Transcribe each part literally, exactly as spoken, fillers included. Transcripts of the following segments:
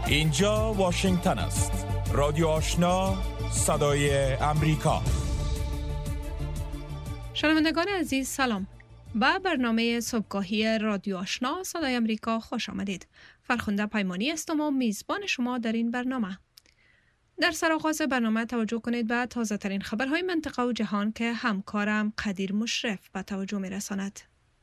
اینجا واشنگتن است. رادیو آشنا، صدای امریکا. شنوندگان عزیز سلام. با برنامه صبحگاهی رادیو آشنا صدای امریکا خوش آمدید. فرخنده پیمانی هستم و میزبان شما در این برنامه. در سرآغاز برنامه توجه کنید به تازه ترین خبرهای منطقه و جهان که همکارم قدیر مشرف به توجه میرساند.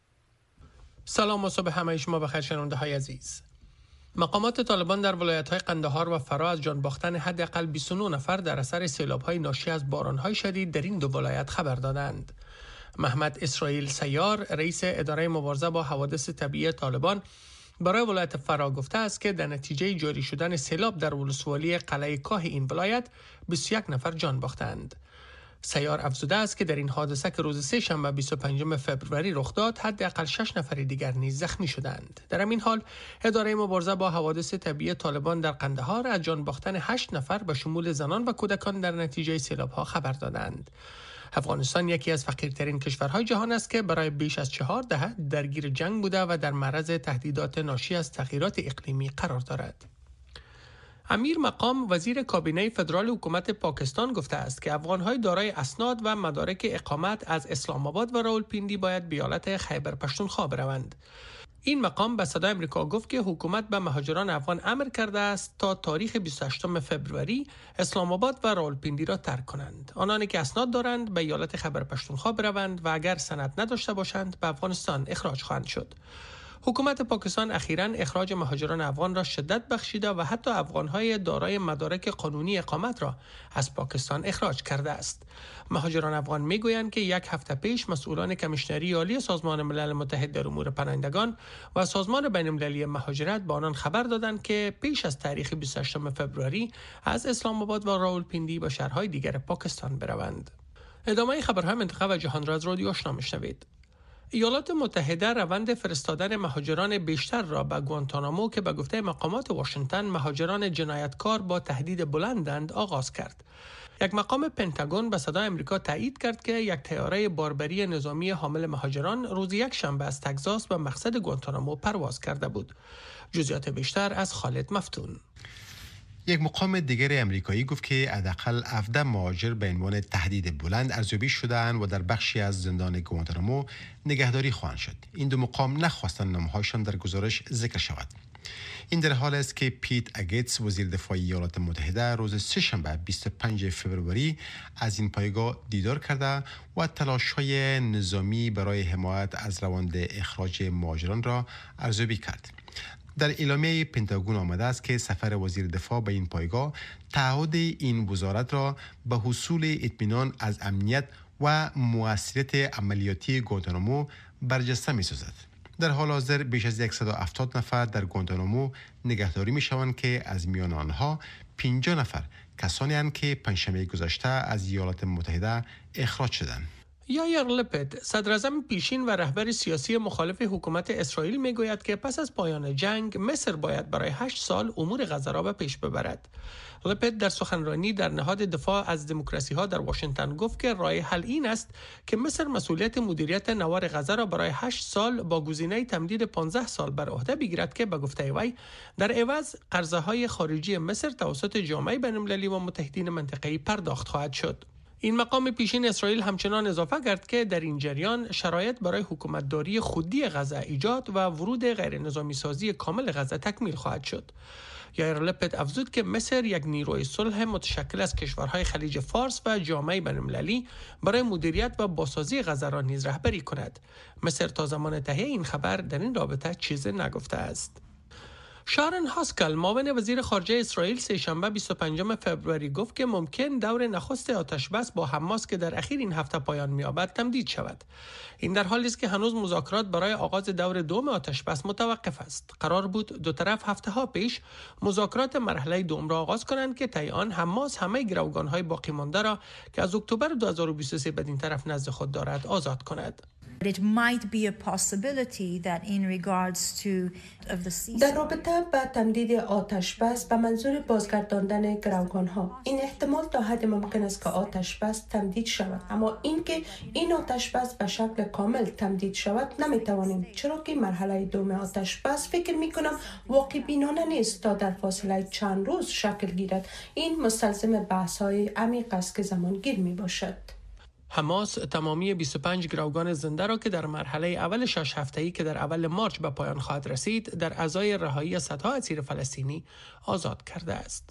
سلام و صبح همه شما بخیر شنونده های عزیز. مقامات طالبان در ولایت‌های قندهار و فرا از جان باختن حداقل بیست و نه نفر در اثر سیلاب‌های ناشی از باران‌های شدید در این دو ولایت خبر دادند. محمد اسرائیل سیار، رئیس اداره مبارزه با حوادث طبیعی طالبان، برای ولایت فرا گفته است که در نتیجه جاری شدن سیلاب در ولسوالی قلعه کاه این ولایت بیست و یک نفر جان باختند. سیار افزوده است که در این حادثه که روز سه شنبه بیست و پنجم فوریه رخ داد، حداقل شش نفر دیگر نیز زخمی شدند. در همین حال اداره مبارزه با حوادث طبیعی طالبان در قندهار از جان باختن هشت نفر به شمول زنان و کودکان در نتیجه سیلاب‌ها خبر دادند. افغانستان یکی از فقیرترین کشورهای جهان است که برای بیش از چهار دهه درگیر جنگ بوده و در معرض تهدیدات ناشی از تغییرات اقلیمی قرار دارد. امیر مقام وزیر کابینه فدرال حکومت پاکستان گفته است که افغان‌های دارای اسناد و مدارک اقامت از اسلام آباد و راولپیندی باید به ایالت خیبر پختونخوا بروند. این مقام به صدای امریکا گفت که حکومت به مهاجران افغان امر کرده است تا تاریخ بیست و هشتم فوریه اسلام آباد و راولپیندی را ترک کنند. آنانی که اسناد دارند به ایالت خیبر پختونخوا بروند و اگر سند نداشته باشند به افغانستان اخراج خواهند شد. حکومت پاکستان اخیراً اخراج مهاجران افغان را شدت بخشیده و حتی افغان‌های دارای مدارک قانونی اقامت را از پاکستان اخراج کرده است. مهاجران افغان می‌گویند که یک هفته پیش مسئولان کمیشنری عالی سازمان ملل متحد در امور پناهندگان و سازمان بین‌المللی مهاجرت به آنان خبر دادند که پیش از تاریخ بیست و هشتم فوریه از اسلام آباد و راولپیندی به شهرهای دیگر پاکستان بروند. ادامه خبرهای منطقه و جهان را از رادیو آشنا می‌شنوید. ایالات متحده روند فرستادن مهاجران بیشتر را به گوانتانامو که به گفته مقامات واشنگتن مهاجران جنایتکار با تهدید بلندند آغاز کرد. یک مقام پنتاگون به صدای امریکا تایید کرد که یک طیاره باربری نظامی حامل مهاجران روز یک شنبه از تگزاس به مقصد گوانتانامو پرواز کرده بود. جزئیات بیشتر از خالد مفتون. یک مقام دیگر امریکایی گفت که حداقل هفده مهاجر به عنوان تهدید بلند ارزیابی شدند و در بخشی از زندان گوانتانامو نگهداری خواهند شد. این دو مقام نخواستند نامه‌هایشان در گزارش ذکر شود. این در حال است که پیت اگتس وزیر دفاع ایالات متحده روز سه شنبه بیست و پنجم فوریه از این پایگاه دیدار کرده و تلاش‌های نظامی برای حمایت از روند اخراج مهاجران را ارزیابی کرد. در اعلامیه پنتاگون آمده است که سفر وزیر دفاع به این پایگاه تعهد این وزارت را به حصول اطمینان از امنیت و موثریت عملیاتی گوانتانامو برجسته می‌سازد. در حال حاضر بیش از صد و هفتاد نفر در گوانتانامو نگهداری می‌شوند که از میان آنها پنجاه نفر کسانی هستند که پنجشنبه گذشته از ایالات متحده اخراج شدند. یایر لپید، صدراعظم پیشین و رهبر سیاسی مخالف حکومت اسرائیل میگوید که پس از پایان جنگ مصر باید برای هشت سال امور غزه را به پیش ببرد. لپید در سخنرانی در نهاد دفاع از دموکراسی ها در واشنگتن گفت که راه حل این است که مصر مسئولیت مدیریت نوار غزه را برای هشت سال با گزینه تمدید پانزده سال بر عهده بگیرد که به گفته وی در عوض قرضه های خارجی مصر توسط جامعه بین‌المللی و متحدین منطقه‌ای پرداخت خواهد شد. این مقام پیشین اسرائیل همچنان اضافه کرد که در این جریان شرایط برای حکومتداری خودی غزه ایجاد و ورود غیر نظامی سازی کامل غزه تکمیل خواهد شد. یایر لپید افزود که مصر یک نیروی صلح متشکل از کشورهای خلیج فارس و جامعه بین‌المللی برای مدیریت و بازسازی غزه را نیز رهبری کند. مصر تا زمان تهیه این خبر در این رابطه چیزی نگفته است. شارن هاسکل معاون وزیر خارجه اسرائیل سه شنبه بیست و پنجم فوریه گفت که ممکن دور نخست آتش بس با حماس که در اخیر این هفته پایان می‌یابد تمدید شود. این در حالی است که هنوز مذاکرات برای آغاز دور دوم آتش بس متوقف است. قرار بود دو طرف هفته ها پیش مذاکرات مرحله دوم را آغاز کنند که طی آن حماس همه گروگان‌های باقی مانده را که از اکتبر دو هزار و بیست و سه بدین طرف نزد خود دارد آزاد کند. در رابطه با تمدید آتش بس به منظور بازگرداندن گروگان‌ها، این احتمال تا حد ممکن است که آتش بس تمدید شود، اما اینکه این آتش بس به شکل کامل تمدید شود نمیتوانیم، چرا که مرحله دوم آتش بس فکر میکنم واقع بینانه نیست تا در فاصله چند روز شکل گیرد. این مستلزم بحث‌های عمیق است که زمانگیر می باشد. حماس تمامی بیست و پنج گروگان زنده را که در مرحله اول شش هفته‌ای که در اول مارچ به پایان خواهد رسید در ازای رهایی صدها اسیر فلسطینی آزاد کرده است.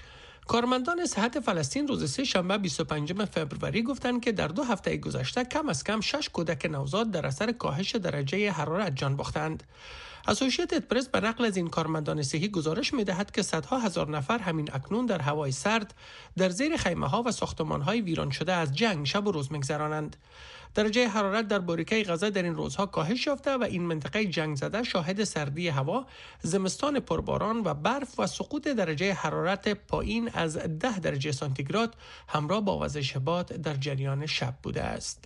کارمندان صحت فلسطین روز سه شنبه بیست و پنجم فوریه گفتند که در دو هفته گذشته کم از کم شش کودک نوزاد در اثر کاهش درجه حرارت جان باختند. اسوسییتد پرس به نقل از این کارمندان صحی گزارش می‌دهد که صدها هزار نفر همین اکنون در هوای سرد در زیر خیمه‌ها و ساختمان‌های ویران شده از جنگ شب و روز می‌گذرانند. درجه حرارت در باریکه غزه در این روزها کاهش یافته و این منطقه جنگ زده شاهد سردی هوا، زمستان پرباران و برف و سقوط درجه حرارت پایین از ده درجه سانتیگراد همراه با وزش باد در جریان شب بوده است.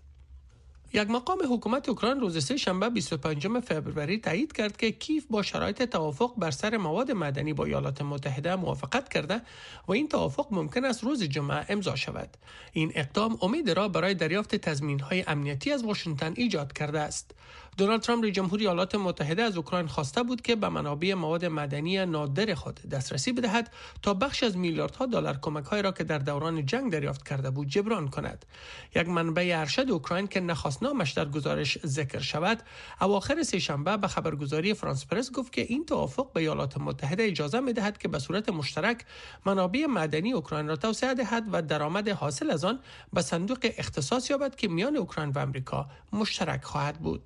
یک مقام حکومت اوکراین روز سه شنبه بیست و پنجم فوریه تایید کرد که کیف با شرایط توافق بر سر مواد معدنی با ایالات متحده موافقت کرده و این توافق ممکن است روز جمعه امضا شود. این اقدام امید را برای دریافت تضمین‌های امنیتی از واشنگتن ایجاد کرده است. دونالد ترامپ رئیس جمهوری ایالات متحده از اوکراین خواسته بود که به منابع مواد معدنی نادر خود دسترسی بدهد تا بخش از میلیاردها دلار کمک‌های را که در دوران جنگ دریافت کرده بود جبران کند. یک منبع ارشد اوکراین که نخواست نامش در گزارش ذکر شود، اواخر سه شنبه به خبرگزاری فرانس پرس گفت که این توافق به ایالات متحده اجازه می‌دهد که به صورت مشترک منابع معدنی اوکراین را توسعه دهد و درآمد حاصل از آن به صندوق اختصاص یابد که میان اوکراین و آمریکا مشترک خواهد بود.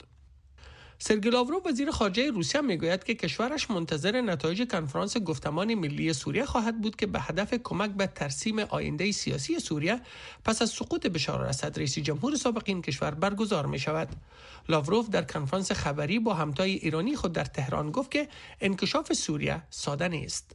سرگئی لاوروف وزیر خارجه روسیه میگوید که کشورش منتظر نتایج کنفرانس گفتمان ملی سوریه خواهد بود که به هدف کمک به ترسیم آینده سیاسی سوریه پس از سقوط بشار الاسد رئیس جمهور سابق این کشور برگزار می شود. لاوروف در کنفرانس خبری با همتای ایرانی خود در تهران گفت که انکشاف سوریه ساده نیست.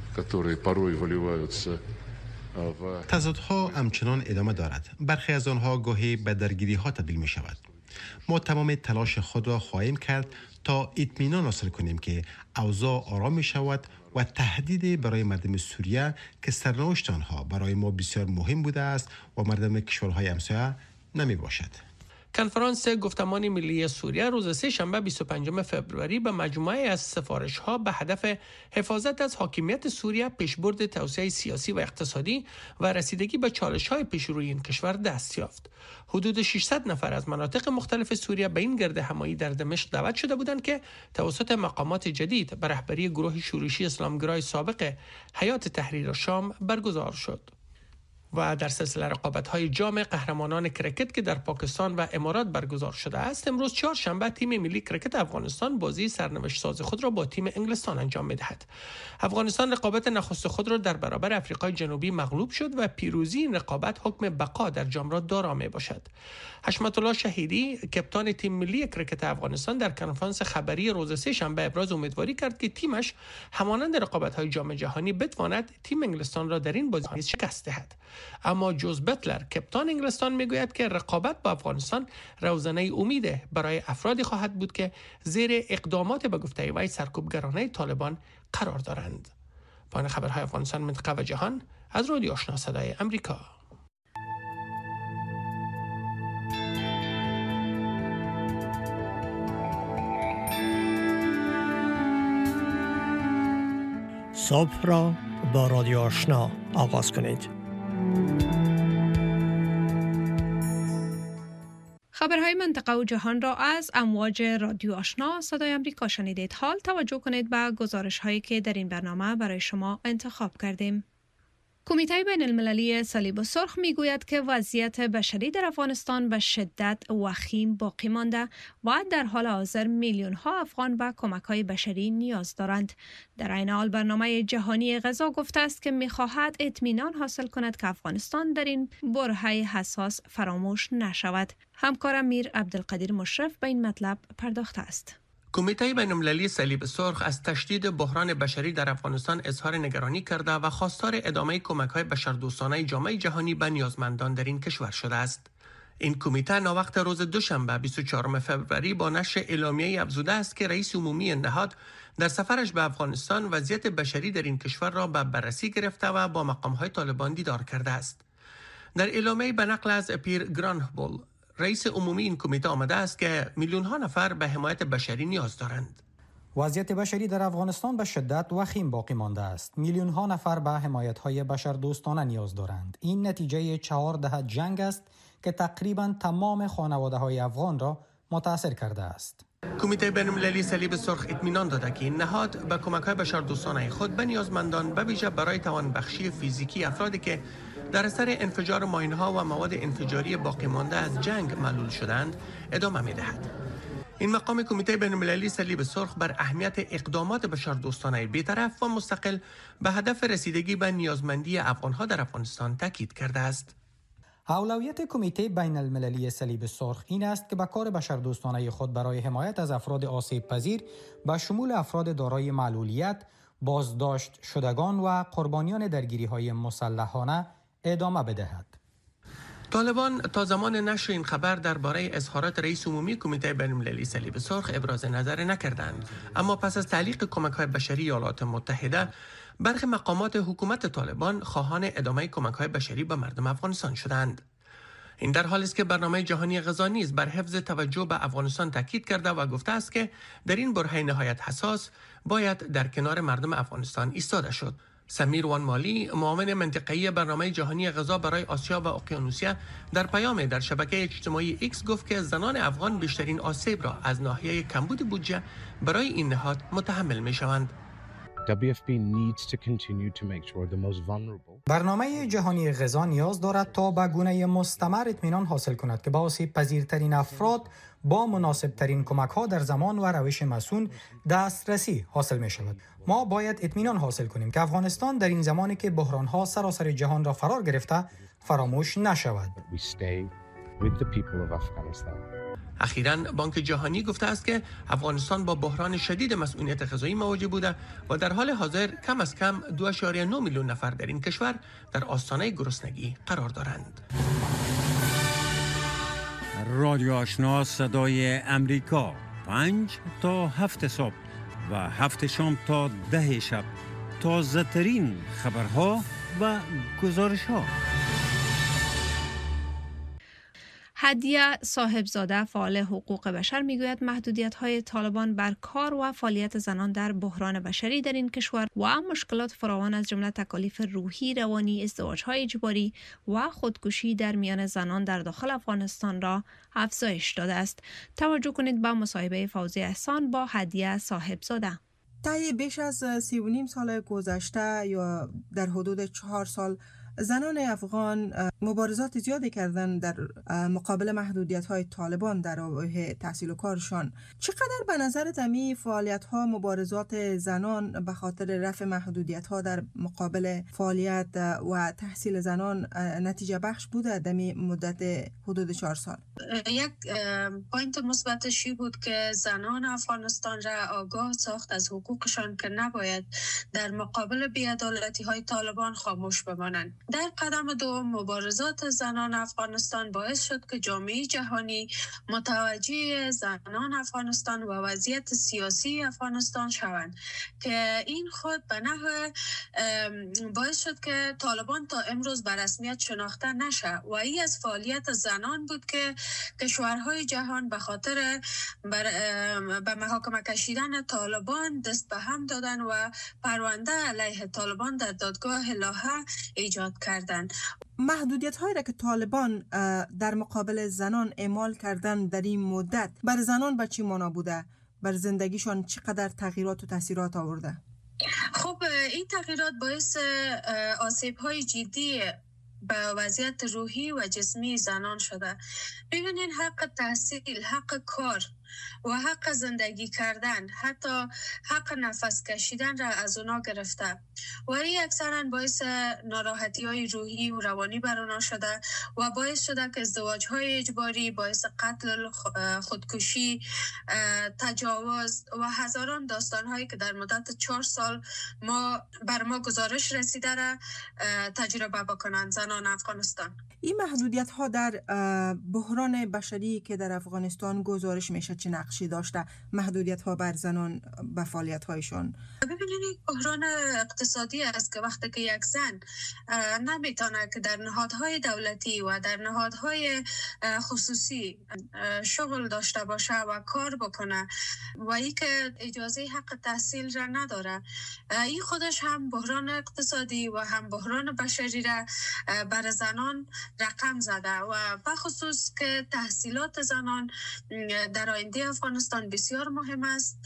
تضادها همچنان ادامه دارد. برخی از آنها گاهی به درگیری‌ها تبدیل می شود. ما تمام تلاش خود را خواهیم کرد تا اطمینان حاصل کنیم که اوضاع آرام می شود و تهدید برای مردم سوریه که سرنوشت آنها برای ما بسیار مهم بوده است و مردم کشورهای همسایه نمی باشد. کنفرانس گفتمان ملی سوریه روز سه شنبه بیست و پنجم فوریه به مجموعه از سفارش‌ها به هدف حفاظت از حاکمیت سوریه، پیشبرد توسعه سیاسی و اقتصادی و رسیدگی به چالش‌های پیش روی این کشور دست یافت. حدود ششصد نفر از مناطق مختلف سوریه به این گرد همایی در دمشق دعوت شده بودند که توسط مقامات جدید به رهبری گروه شورشی اسلامگرای سابق حیات تحریر شام برگزار شد. و در سلسله رقابت‌های جام قهرمانان کرکت که در پاکستان و امارات برگزار شده است، امروز چهارشنبه تیم ملی کرکت افغانستان بازی سرنوشت ساز خود را با تیم انگلستان انجام می‌دهد. افغانستان رقابت نخست خود را در برابر آفریقای جنوبی مغلوب شد و پیروزی این رقابت حکم بقا در جام را دارا می‌باشد. حشمت الله شهیدی کاپیتان تیم ملی کرکت افغانستان در کنفرانس خبری روز سه شنبه ابراز امیدواری کرد که تیمش همانند رقابت‌های جام جهانی بتواند تیم انگلستان را در این بازی شکست دهد. اما جوز بتلر کاپیتان انگلستان میگوید که رقابت با افغانستان روزنه امید برای افرادی خواهد بود که زیر اقدامات به گفته وی سرکوبگرانه طالبان قرار دارند. پایان خبرهای افغانستان، منطقه و جهان از رادیو آشنا صدای امریکا. صبح را با رادیو آشنا آغاز کنید. خبرهای منطقه و جهان را از امواج رادیو آشنا صدای امریکا شنیدید. حال توجه کنید به گزارش هایی که در این برنامه برای شما انتخاب کردیم. کمیته بین المللی صلیب سرخ می گوید که وضعیت بشری در افغانستان به شدت وخیم باقی مانده و در حال حاضر میلیون ها افغان به کمک های بشری نیاز دارند. در عین حال برنامه جهانی غذا گفته است که می خواهد اطمینان حاصل کند که افغانستان در این برهه حساس فراموش نشود. همکارم میر عبدالقدیر مشرف به این مطلب پرداخته است. کمیته بین‌المللی صلیب سرخ از تشدید بحران بشری در افغانستان اظهار نگرانی کرده و خواستار ادامه کمک‌های بشردوستانه جامعه جهانی به نیازمندان در این کشور شده است. این کمیته ناوقت روز دوشنبه بیست و چهارم فوریه با نشر اعلامیه افزوده است که رئیس عمومی نهاد در سفرش به افغانستان وضعیت بشری در این کشور را به بررسی گرفته و با مقام‌های طالبان دیدار کرده است. در اعلامیه به نقل از پیر گرانهبول، رئیس عمومی این کمیته آمده است که میلیون‌ها نفر به حمایت بشری نیاز دارند. وضعیت بشری در افغانستان به شدت وخیم باقی مانده است. میلیون ها نفر به حمایت‌های بشردوستانه نیاز دارند. این نتیجه چهار دهه جنگ است که تقریباً تمام خانواده‌های افغان را متاثر کرده است. کمیته بین‌المللی صلیب سرخ اطمینان داده که این نهاد به کمک‌های بشردوستانه خود به نیازمندان به ویژه برای توانبخشی فیزیکی افرادی که در اثر انفجار ماین‌ها و مواد انفجاری باقی مانده از جنگ معلول شدند ادامه می‌دهد. این مقام کمیته بین‌المللی صلیب سرخ بر اهمیت اقدامات بشردوستانه بی‌طرف و مستقل به هدف رسیدگی به نیازمندی افغان‌ها در افغانستان تاکید کرده است. اولویت کمیته بین المللی صلیب سرخ این است که به کار بشردوستانه خود برای حمایت از افراد آسیب پذیر به شمول افراد دارای معلولیت، بازداشت شدگان و قربانیان درگیری‌های مسلحانه ادامه بدهد. طالبان تا زمان نشر این خبر درباره اظهارات رئیس عمومی کمیته بین‌المللی صلیب سرخ ابراز نظر نکردند، اما پس از تعلیق کمک‌های بشری ایالات متحده، برخی مقامات حکومت طالبان خواهان ادامه کمک‌های بشری به مردم افغانستان شدند. این در حالی است که برنامه جهانی غذا نیز بر حفظ توجه به افغانستان تاکید کرده و گفته است که در این برهه نهایت حساس باید در کنار مردم افغانستان ایستاده شد. سمیر وانمالی، معاون منطقه‌ای برنامه جهانی غذا برای آسیا و اقیانوسیه، در پیام در شبکه اجتماعی ایکس گفت که زنان افغان بیشترین آسیب را از ناحیه کمبود بودجه برای این نهاد متحمل می‌شوند. دبلیو اف پی needs to continue to make sure the most vulnerable. برنامه جهانی غذا نیاز دارد تا به گونه مستمر اطمینان حاصل کند که به آسیب پذیرترین افراد با مناسب ترین کمک ها در زمان و روش مسئول دسترسی حاصل می شود. ما باید اطمینان حاصل کنیم که افغانستان در این زمانی که بحران ها سراسر جهان را فرا گرفته فراموش نشود. We stay with the people of Afghanistan. اخیراً بانک جهانی گفته است که افغانستان با بحران شدید مسئولیت غذایی مواجه بوده و در حال حاضر کم از کم دو ممیز نه میلیون نفر در این کشور در آستانه گرسنگی قرار دارند. رادیو آشنا صدای امریکا، پنج تا هفت صبح و هفت شام تا ده شب، تازه ترین خبرها و گزارش ها. هدیه صاحبزاده، فعال حقوق بشر، میگوید محدودیت‌های طالبان بر کار و فعالیت زنان در بحران بشری در این کشور و مشکلات فراوان از جمله تکالیف روحی، روانی، ازدواج‌های اجباری و خودکشی در میان زنان در داخل افغانستان را افزایش داده است. توجه کنید به مصاحبه فوزی احسان با هدیه صاحبزاده. طی بیش از سی و نیم سال گذشته یا در حدود چهار سال زنان افغان مبارزات زیادی کردن در مقابل محدودیت‌های طالبان در راه تحصیل و کارشان. چقدر به نظرت امی فعالیت‌ها، مبارزات زنان به خاطر رفع محدودیت‌ها در مقابل فعالیت و تحصیل زنان نتیجه بخش بوده در مدت حدود چهار سال؟ یک پوینت مثبتش بود که زنان افغانستان را آگاه ساخت از حقوقشان که نباید در مقابل بی‌عدالتی‌های طالبان خاموش بمانند. در قدم دوم، مبارزات زنان افغانستان باعث شد که جامعه جهانی متوجه زنان افغانستان و وضعیت سیاسی افغانستان شوند که این خود به نحو باعث شد که طالبان تا امروز به رسمیت شناخته نشه و این از فعالیت زنان بود که کشورهای جهان به خاطر به محاکمه کشیدن طالبان دست به هم دادن و پرونده علیه طالبان در دادگاه لاهه ایجاد کردند. محدودیت هایی را که طالبان در مقابل زنان اعمال کردن در این مدت بر زنان به چی معنا بوده؟ بر زندگیشان چقدر تغییرات و تاثیرات آورده؟ خب این تغییرات باعث آسیب های جدی به وضعیت روحی و جسمی زنان شده. ببینین حق تحصیل، حق کار و حق زندگی کردن، حتی حق نفس کشیدن را از اونا گرفته و این اکثرا باعث ناراحتی های روحی و روانی بر اونا شده و باعث شده که ازدواج های اجباری، باعث قتل، خودکشی، تجاوز و هزاران داستان هایی که در مدت چهار سال ما بر ما گزارش رسیده را تجربه بکنند زنان افغانستان. این محدودیت ها در بحران بشری که در افغانستان گزارش میشه چه نقشی داشته؟ محدودیت ها بر زنان به فعالیت هایشان. ببینید بحران اقتصادی است که وقتی که یک زن نمیتونه که در نهادهای دولتی و در نهادهای خصوصی شغل داشته باشه و کار بکنه و ای که اجازه حق تحصیل را نداره، این خودش هم بحران اقتصادی و هم بحران بشری را بر زنان رقم زده و بخصوص که تحصیلات زنان در آینده افغانستان بسیار مهم است.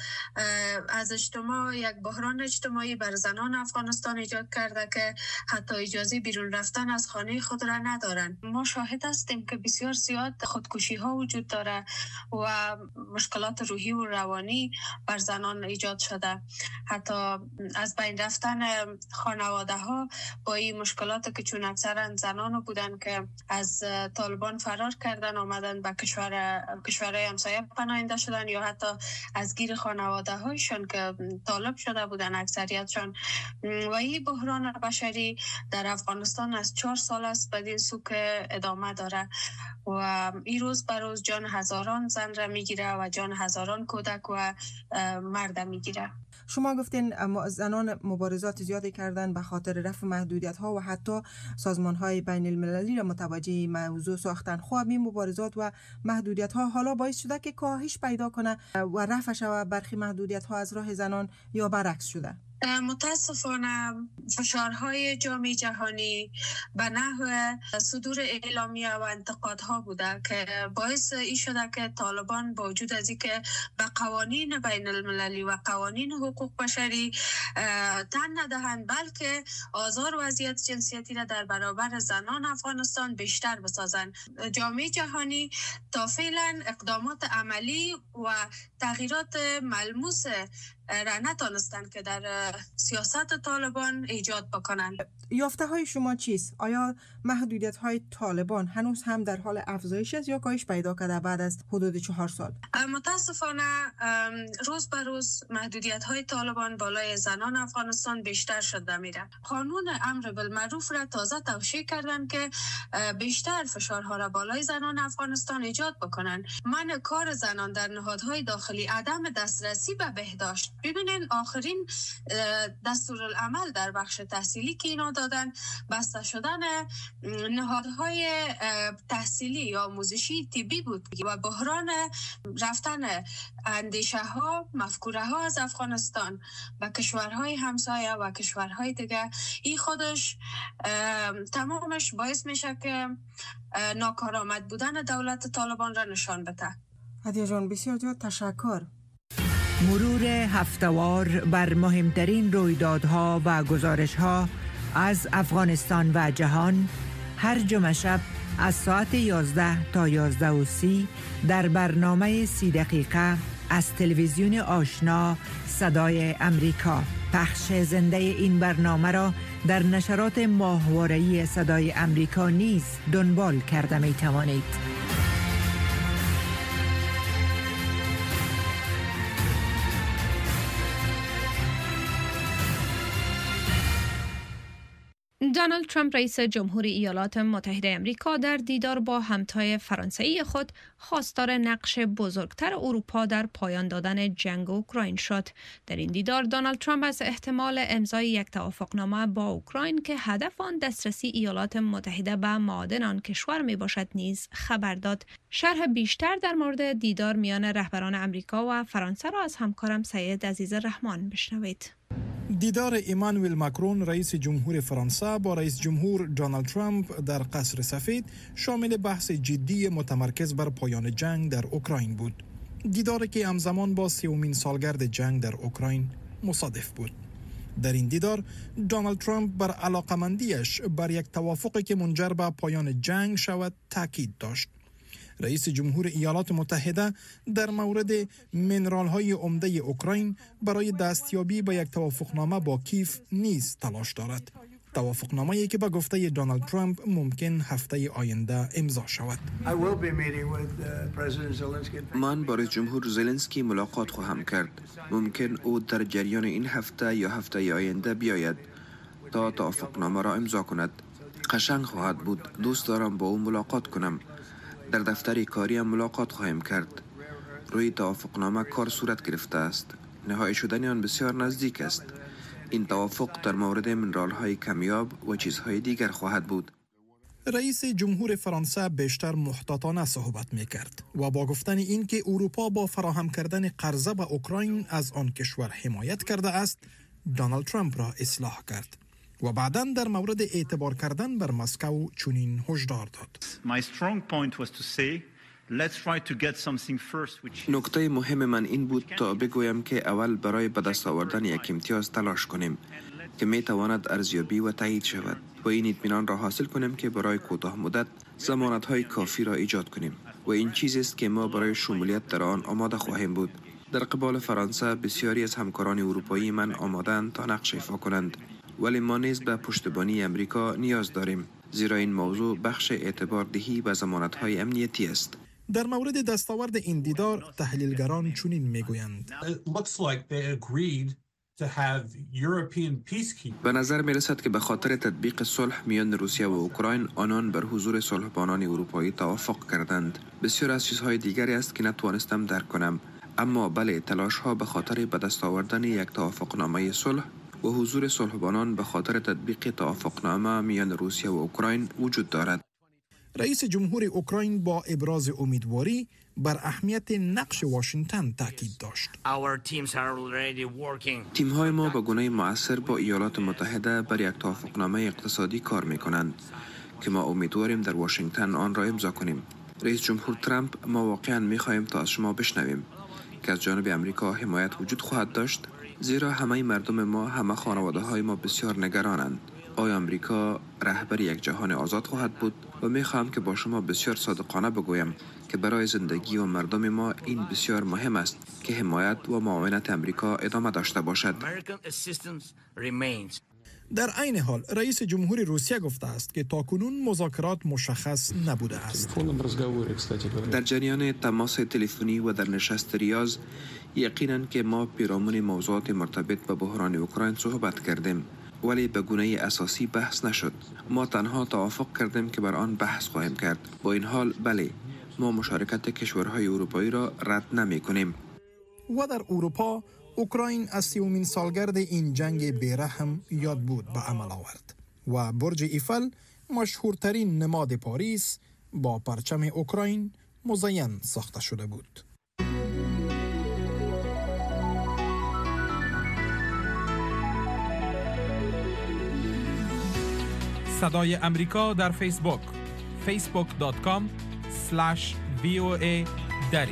از اجتماع یک بحران اجتماعی بر زنان افغانستان ایجاد کرده که حتی اجازه بیرون رفتن از خانه خود را ندارند. ما شاهد هستیم که بسیار زیاد خودکشی ها وجود داره و مشکلات روحی و روانی بر زنان ایجاد شده. حتی از بین رفتن خانواده ها با این مشکلات که چون اکثرا زنان بودن که از طالبان فرار کردن آمدن به کشور کشورهای همسایه پناهنده شدن یا حتی از گیر خانواده هایشان که طالب شده بودن اکثریتشان. و این بحران بشری در افغانستان از چهار سال است بدین سو که ادامه داره و این روز بر روز جان هزاران زن را میگیره و جان هزاران کودک و مرد میگیره. شما گفتین زنان مبارزات زیادی کردن به خاطر رفع محدودیت ها و حتی سازمان های بین المللی را متوجه موضوع ساختن. خواب این مبارزات و محدودیت ها حالا باعث شده که کاهش پیدا کنه و رفع شود برخی محدودیت ها از راه زنان یا برعکس شده؟ متاسفانه فشارهای جامعه جهانی به نحو صدور اعلامیه و انتقادها بوده که باعث این شده که طالبان با وجود از اینکه به قوانین بین المللی و قوانین حقوق بشری تن ندهند بلکه آزار و اذیت جنسیتی را در برابر زنان افغانستان بیشتر بسازند. جامعه جهانی تا فعلا اقدامات عملی و تغییرات ملموس را نتانستند که در سیاست طالبان ایجاد بکنند. یافته های شما چیست؟ آیا محدودیت های طالبان هنوز هم در حال افزایش است یا کاهش پیدا کرده بعد از حدود چهار سال؟ متاسفانه روز به روز محدودیت های طالبان بالای زنان افغانستان بیشتر شده میره. قانون امر بالمعروف را تازه توشیح کردن که بیشتر فشارها را بالای زنان افغانستان ایجاد بکنن. منع کار زنان در نهادهای داخلی، عدم دسترسی به بهداشت. ببینین آخرین دستورالعمل در بخش تحصیلی که اینا دادن بسته شدن نهادهای تحصیلی یا آموزشی طبی بود و بحران رفتن اندیشه ها مفکوره ها از افغانستان و کشورهای همسایه و کشورهای دیگه. این خودش تمامش باعث میشه که ناکارآمد بودن دولت طالبان را نشان بده. هدیه جان بسیار زیاد تشکر. مرور هفته‌وار بر مهمترین رویدادها و گزارش‌ها از افغانستان و جهان هر جمعه شب از ساعت یازده تا یازده و سی در برنامه سی دقیقه از تلویزیون آشنا صدای امریکا. پخش زنده این برنامه را در نشرات ماهواره‌ای صدای امریکا نیز دنبال کرده می توانید. دونالد ترامپ رئیس جمهوری ایالات متحده آمریکا در دیدار با همتای فرانسوی خود خواستار نقش بزرگتر اروپا در پایان دادن جنگ اوکراین شد. در این دیدار دونالد ترامپ از احتمال امضای یک توافقنامه با اوکراین که هدف آن دسترسی ایالات متحده به معادن آن کشور می باشد نیز خبر داد. شرح بیشتر در مورد دیدار میان رهبران آمریکا و فرانسه را از همکارم سید عزیز رحمان بشنوید. دیدار ایمانوئل ماکرون رئیس جمهور فرانسه با رئیس جمهور دونالد ترامپ در قصر سفید شامل بحث جدی متمرکز بر پایان جنگ در اوکراین بود. دیداری که همزمان با سیومین سالگرد جنگ در اوکراین مصادف بود. در این دیدار دونالد ترامپ بر علاقمندیش بر یک توافقی که منجر به پایان جنگ شود تاکید داشت. رئیس جمهور ایالات متحده در مورد منرال‌های عمده اوکراین برای دستیابی به یک توافقنامه با کیف نیز تلاش دارد. توافقنامه‌ای که به گفته دونالد ترامپ ممکن هفته آینده امضا شود. من با رئیس جمهور زلنسکی ملاقات خواهم کرد. ممکن او در جریان این هفته یا هفته آینده بیاید تا توافقنامه را امضا کند. قشنگ خواهد بود. دوست دارم با او ملاقات کنم. در دفتر کاری هم ملاقات خواهیم کرد. روی توافقنامه کار صورت گرفته است. نهایی شدن آن بسیار نزدیک است. این توافق در مورد منرال‌های کمیاب و چیزهای دیگر خواهد بود. رئیس جمهور فرانسه بیشتر محتاطانه صحبت می کرد و با گفتن این که اروپا با فراهم کردن قرضه به اوکراین از آن کشور حمایت کرده است، دونالد ترامپ را اصلاح کرد و بعداً در مورد اعتبار کردن بر مسکو چنین هشدار داد. نکته مهم من این بود تا بگویم که اول برای به دست آوردن یک امتیاز تلاش کنیم که می تواند ارزیابی و تایید شود و این اطمینان را حاصل کنیم که برای کوتاه مدت ضمانت‌های کافی را ایجاد کنیم و این چیزی است که ما برای شمولیت در آن آماده خواهیم بود. در قبال فرانسه بسیاری از همکاران اروپایی من آماده‌اند تا نقش ایفا کنند، ولی ما نیز به پشتیبانی امریکا نیاز داریم، زیرا این موضوع بخش اعتبار دهی به ضمانت‌های امنیتی است. در مورد دستاورد این دیدار تحلیلگران چنین میگویند: به نظر می رسد که به خاطر تطبیق صلح میان روسیه و اوکراین آنان بر حضور صلحبانان اروپایی توافق کردند. بسیار از چیزهای دیگری است که نتوانستم درک کنم، اما بله، تلاش ها به خاطر به دست آوردن یک توافقنامه صلح و حضور صلحبانان به خاطر تطبیق توافقنامه میان روسیه و اوکراین وجود دارد. رئیس جمهور اوکراین با ابراز امیدواری بر اهمیت نقش واشنگتن تاکید داشت. تیم های ما به گونه مؤثر با ایالات متحده بر یک توافقنامه اقتصادی کار می کنند که ما امیدواریم در واشنگتن آن را امضا کنیم. رئیس جمهور ترامپ: ما واقعا می خواهیم تا از شما بشنویم که از جانب امریکا حمایت وجود خواهد داشت، زیرا همه مردم ما، همه خانواده های ما بسیار نگرانند. آیا امریکا رهبر یک جهان آزاد خواهد بود؟ و می خواهم که با شما بسیار صادقانه بگویم که برای زندگی و مردم ما این بسیار مهم است که حمایت و معاونت امریکا ادامه داشته باشد. در عین حال رئیس جمهور روسیه گفته است که تاکنون مذاکرات مشخص نبوده است. در جریان تماس تلفنی و در نشست ریاض یقینا که ما پیرامون موضوعات مرتبط به بحران اوکراین صحبت کردیم، ولی به گونه اساسی بحث نشد. ما تنها توافق کردیم که بر آن بحث خواهیم کرد. با این حال بله، ما مشارکت کشورهای اروپایی را رد نمی کنیم. و در اروپا اوکراین از سیومین سالگرد این جنگ بیرحم یاد بود به عمل آورد و برج ایفل، مشهورترین نماد پاریس، با پرچم اوکراین مزین ساخته شده بود. صدای امریکا در فیسبوک فیسبوک دات کام اسلش وی او ای دری.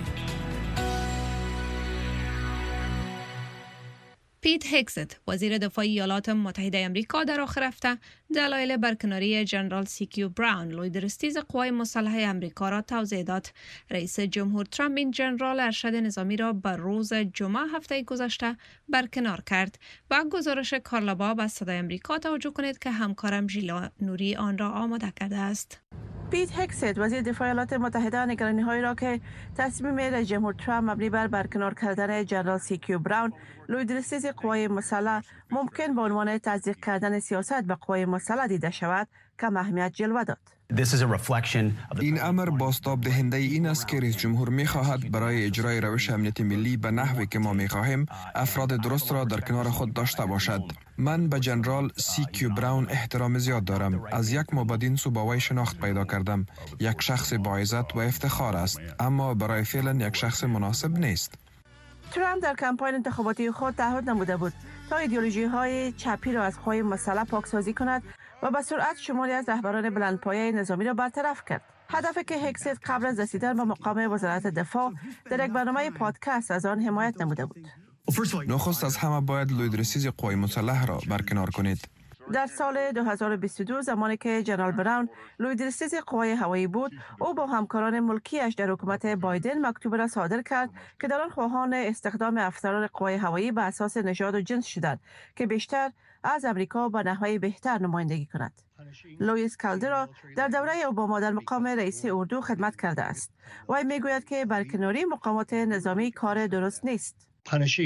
پیت هگست، وزیر دفاع ایالات متحده آمریکا، در آخر هفته دلایل برکناری جنرال سی کیو براون، لویدرستیز قوای مسلحه آمریکا را توضیح داد. رئیس جمهور ترامپ این جنرال ارشد نظامی را بر روز جمعه هفته گذشته برکنار کرد. با گزارش کارلا باب از صدای آمریکا توجه کنید که همکارم ژیلا نوری آن را آماده کرده است. پیت هگست، وزیر دفاع ایالات متحده، نگرانی‌هایی را که تصمیم رئیس جمهور ترامپ مبنی بر برکنار کردن جنرال سی کیو براون، لویدرستیز قوای مسلح، ممکن به عنوان تزریق کردن سیاست به قوای مسلح دیده شود، کم اهمیت جلوه داد. این امر بازتاب دهنده این است که رئیس جمهور می خواهد برای اجرای روش امنیت ملی به نحوی که ما می خواهیم افراد درست را در کنار خود داشته باشد. من به جنرال سی کیو براون احترام زیاد دارم. از یک مابدین سو با وی شناخت پیدا کردم. یک شخص با عزت و افتخار است، اما برای فعلا یک شخص مناسب نیست. ترامپ در کمپاین انتخاباتی خود تعهد نموده بود تا ایدئولوژی های چپی را از قوای مسلح پاکسازی کند و به سرعت شماری از رهبران بلندپایه نظامی را برطرف کرد. هدفی که هگست قبل از رسیدن به مقام وزارت دفاع در یک برنامه پادکست از آن حمایت نموده بود. نخست از همه باید لویدرستیز قوای مسلح را برکنار کنید. در سال دو هزار و بیست و دو، زمانی که جنرال براون لویدرستیز قوای هوایی بود، او با همکاران ملکیش در حکومت بایدن مکتوب را صادر کرد که در آن خواهان استخدام افسران قوای هوایی به اساس نژاد و جنس شدند که بیشتر از امریکا به نحوی بهتر نمایندگی کند. لوئیس کالدرا در دوره اوباما در مقام رئیس اردو خدمت کرده است. وی میگوید که برکناری مقامات نظامی کار درست نیست.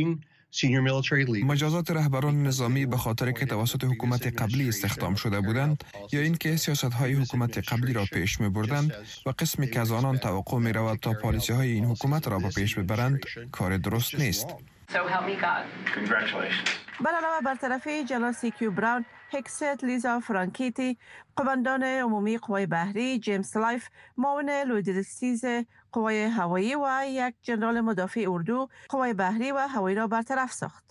مجازات رهبران نظامی به خاطر که توسط حکومت قبلی استخدام شده بودند یا اینکه سیاست‌های حکومت قبلی را پیش می‌بردند و قسمی که از آنان توقع می‌رود تا پالیسی‌های این حکومت را به پیش ببرند کار درست نیست. بر علاوه برطرفی جنرال سی کیو براون، هکست لیزا فرانکیتی، قماندان عمومی قوای بحری جیمز لایف، معاون لویدرسیز قوای هوایی و یک جنرال مدافع اردو قوای بحری و هوایی را برطرف ساخت.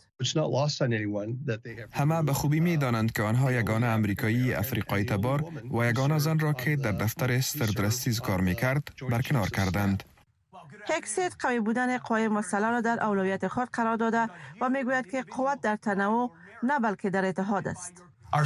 همه به خوبی می دانند که آنها یگانه امریکایی افریقایی تبار و یگانه زن را که در دفتر استردرستیز کار می کرد برکنار کردند. هکست قوی بودن قوای مسلح را در اولویت خود قرار داده و می گوید که قوت در تنوع نه بلکه در اتحاد است.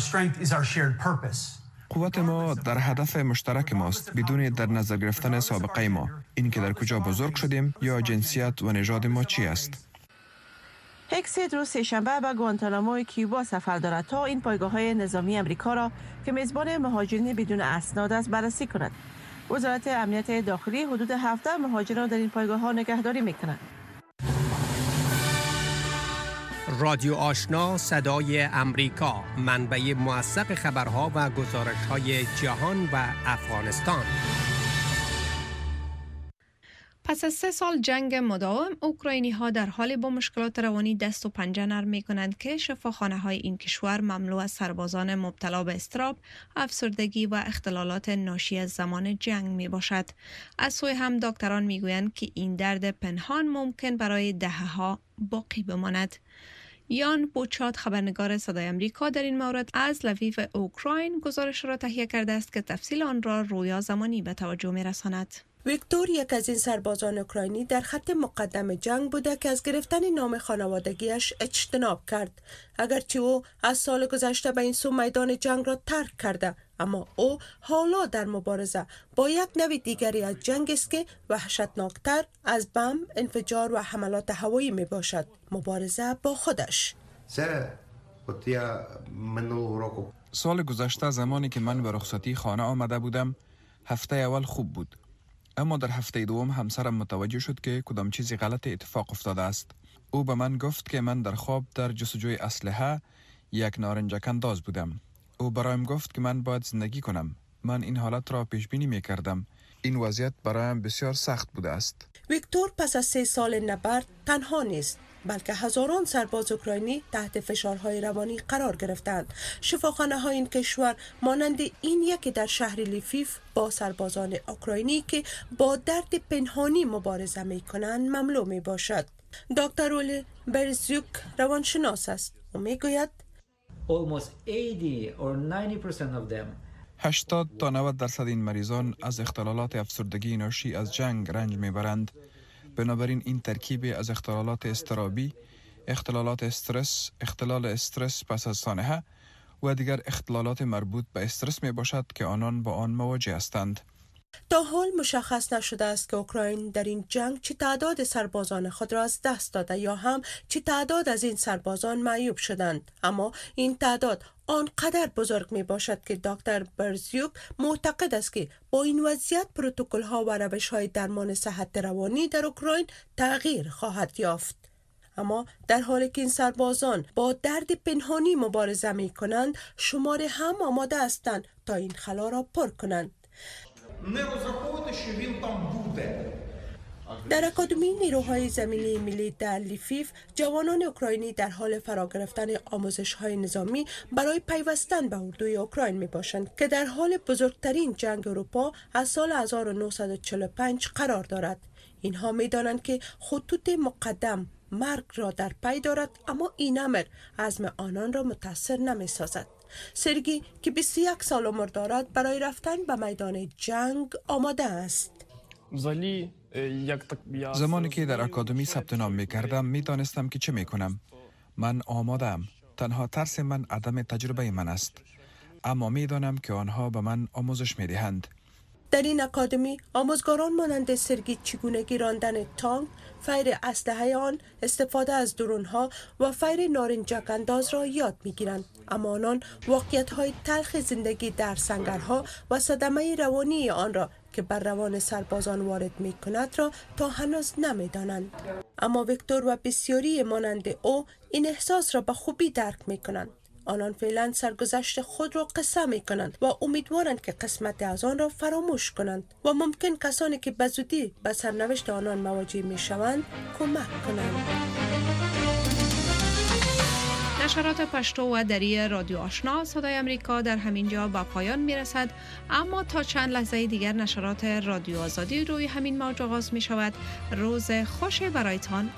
قوت ما در هدف مشترک ماست بدون در نظر گرفتن سابقه ما، این که در کجا بزرگ شدیم یا جنسیت و نژاد ما چی است. هکست روز سه‌شنبه به گوانتانامو کیوبا سفر دارد تا این پایگاه‌های نظامی امریکا را که میزبان مهاجرین بدون اسناد است بررسی کند. وزارت امنیت داخلی حدود هفده مهاجر را در این پایگاه‌ها نگهداری می‌کند. رادیو آشنا صدای امریکا، منبع موثق خبرها و گزارش‌های جهان و افغانستان. پس از سه سال جنگ مداوم، اوکراینی ها در حال با مشکلات روانی دست و پنجه نرم می کنند که شفاخانه های این کشور مملو از سربازان مبتلا به اضطراب، افسردگی و اختلالات ناشی از زمان جنگ می باشد. از سوی هم دکتران می گویند که این درد پنهان ممکن برای دهه‌ها باقی بماند. یان بوچات، خبرنگار صدای امریکا، در این مورد از لویو اوکراین گزارش را تهیه کرده است که تفصیل آن را رویا زمانی به توجه می رساند. ویکتور یک از این سربازان اوکراینی در خط مقدم جنگ بوده که از گرفتن نام خانوادگیش اجتناب کرد. اگرچه او از سال گذشته به این سو میدان جنگ را ترک کرده، اما او حالا در مبارزه با یک نوع دیگری از جنگ است که وحشتناکتر از بم، انفجار و حملات هوایی می باشد. مبارزه با خودش. سال گذشته زمانی که من به رخصتی خانه آمده بودم، هفته اول خوب بود. اما در هفته دوم همسرم متوجه شد که کدام چیزی غلط اتفاق افتاده است. او به من گفت که من در خواب در جستجوی اسلحه یک نارنجک انداز بودم. او برایم گفت که من باید زندگی کنم. من این حالت را پیش بینی می کردم. این وضعیت برایم بسیار سخت بوده است. ویکتور پس از سه سال نبرد تنها نیست، بلکه هزاران سرباز اوکراینی تحت فشارهای روانی قرار گرفتند. شفاخانه های این کشور مانند این یکی در شهر لیفیف با سربازان اوکراینی که با درد پنهانی مبارزه می کنند مملو می باشد. دکتر اولی برزیوک روانشناس است و می گوید هشتاد تا نود درصد این مریضان از اختلالات افسردگی ناشی از جنگ رنج میبرند. بنابراین این ترکیب از اختلالات اضطرابی، اختلالات استرس، اختلال استرس پس از سانحه و دیگر اختلالات مربوط به استرس می باشد که آنان با آن مواجه هستند. تا حال مشخص نشده است که اوکراین در این جنگ چه تعداد سربازان خود را از دست داده یا هم چه تعداد از این سربازان معیوب شدند، اما این تعداد آنقدر بزرگ می باشد که دکتر برزیوک معتقد است که با این وضعیت پروتکل ها و روش های درمان صحت روانی در اوکراین تغییر خواهد یافت. اما در حالی که این سربازان با درد پنهانی مبارزه می کنند، شمار هم آماده هستند تا این خلا را پر کنند. در اکادمی نیروهای زمینی ملی در لیفیف، جوانان اوکراینی در حال فرا گرفتن آموزش‌های نظامی برای پیوستن به اردوی اوکراین می باشند که در حال بزرگترین جنگ اروپا از سال هزار و نهصد و چهل و پنج قرار دارد. اینها می دانند که خطوط مقدم مرگ را در پی دارد، اما این امر عزم آنان را متاثر نمی سازد. سرگی که بیست و یک سال عمر دارد برای رفتن به میدان جنگ آماده است. زمانی که در اکادمی ثبت نام می کردم می دانستم که چه می کنم. من آمادم. تنها ترس من عدم تجربه من است. اما می دانم که آنها به من آموزش می دهند. در این اکادمی آموزگاران مانند سرگی چگونگی راندن تانک، فیر اسلحه آن، استفاده از درونها و فیر نارنجک انداز را یاد میگیرند. اما آنان واقعیت‌های تلخ زندگی در سنگرها و صدمه روانی آن را که بر روان سربازان وارد می کند را تا هنوز نمی دانند. اما ویکتور و بسیاری مانند او این احساس را به خوبی درک می کنند. آنان فعلا سرگذشت خود را قصه می کنند و امیدوارند که قسمت از آن را فراموش کنند و ممکن کسانی که به زودی به سرنوشت آنان مواجه می شوند کمک کنند. نشرات پشتو و دری رادیو آشنا صدای امریکا در همین جا به پایان می رسد، اما تا چند لحظه دیگر نشرات رادیو آزادی روی همین موج آغاز می شود. روز خوش برایتان